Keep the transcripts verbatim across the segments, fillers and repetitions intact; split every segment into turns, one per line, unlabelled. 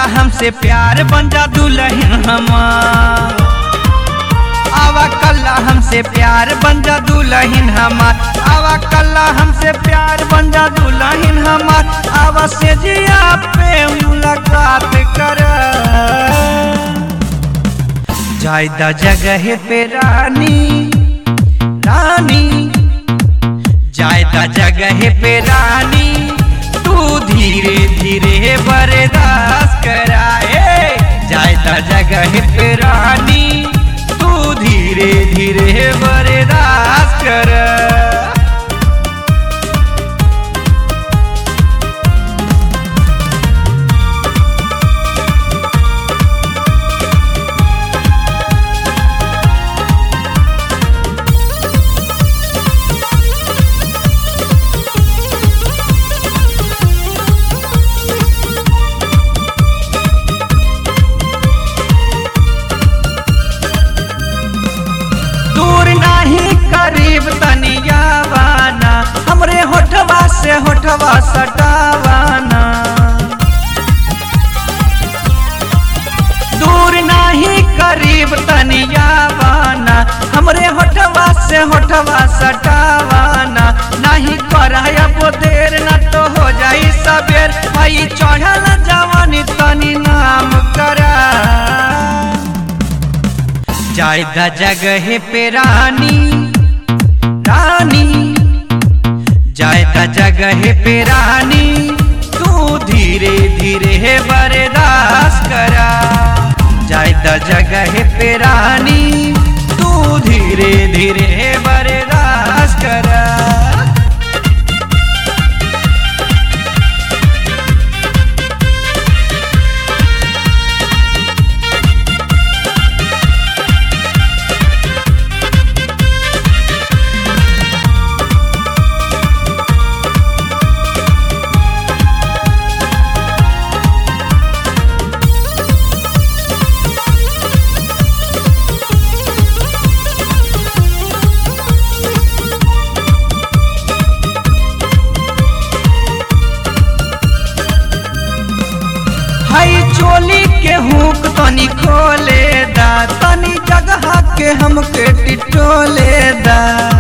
हमसे प्यार बन जा दुल्हन हमार। आवा कल्ला हमसे प्यार बन जा दुल्हन हमार। आवा कल्ला हमसे प्यार बन जा दुल्हन हमार। आवा से जिया पे मुलाकात कर जायदा जगह पे रानी रानी जायदा जगह पे रानी तू धीरे धीरे बर्दाश्त कराए। जायदा जगह पे रानी तू धीरे धीरे बर्दाश्त कर। करीब तनिया वाना हमरे होठवा से होठवा सटावाना। दूर नहीं करीब तनिया वाना हमरे होठवा से होठवा सटावाना। नहीं करब देर न तो हो जाई सबेर भाई चढ़ल जवानी तनी नाम करा। जायदा जगह पे रानी रानी जायदा जगह पे रानी तू धीरे धीरे बर्दाश्त करा। जायदा जगह पे रानी तू धीरे धीरे बर्दाश्त करा। चोली के हुक तनी खोले दा तनी जगह के हमके टिटोले दा।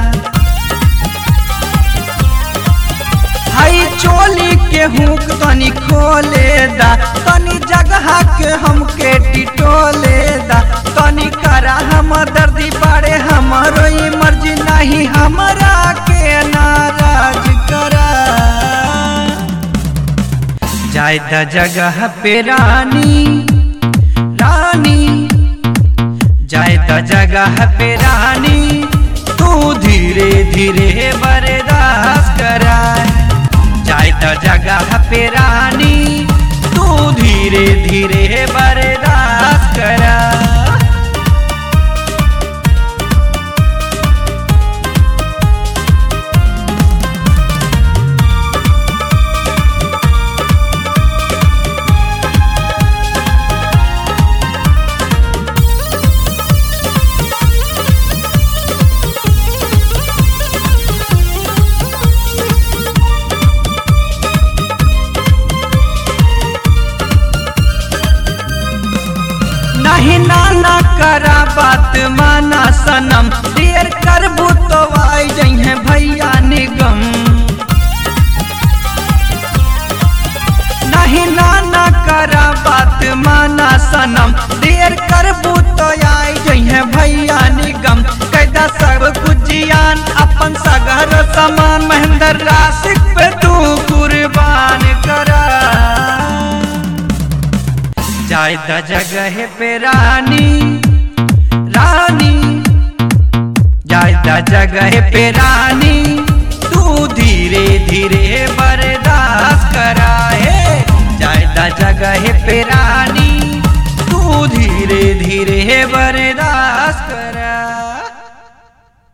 हाई चोली के हुक तनी खोले दा तनी जगह के हमके टिटोले दा। तनी करा हम दर्दी बाड़े हमारो मर्जी नहीं हमरा के नाराज करा। जायदा जगह पे रानी रानी जायदा जगह पे रानी तू धीरे धीरे बर्दाश्त करा। जायदा जगह पे रानी तू धीरे धीरे बर्दाश्त करा। नहीं नाना करा बात माना सनम देर करबू तो आई जइहे भैया निगम। नहीं नाना करा बात माना सनम देर करबू तो आई जइहे भैया निगम। कैदा सब कुछ जियान अपन सगर समान महेंद्र राशिक पे तू कुर्बान करा। जायदा जगह पे रानी रानी जायदा जगह पे रानी तू धीरे धीरे बर्दाश्त कराए। जायदा जगह पे रानी तू धीरे धीरे बर्दाश्त करा।